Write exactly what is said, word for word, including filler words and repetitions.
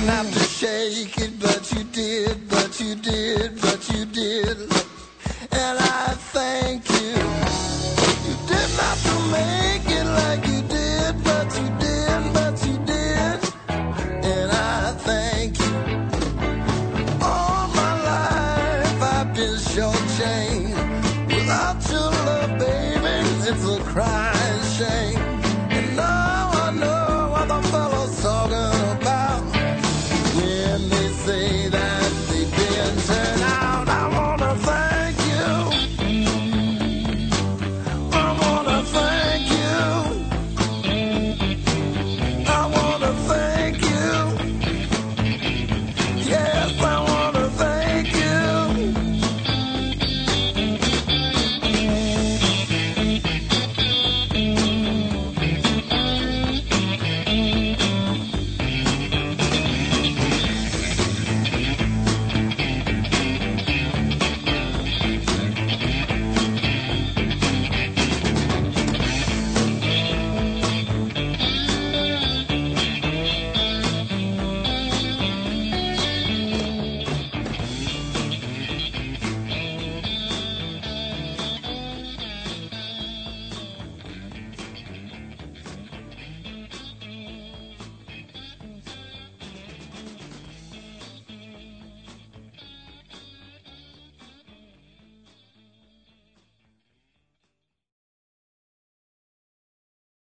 have to shake it, but you did, but you did, but you did. And I thank you. You didn't have to make it like you did, but you did, but you did. And I thank you. All my life I've been short.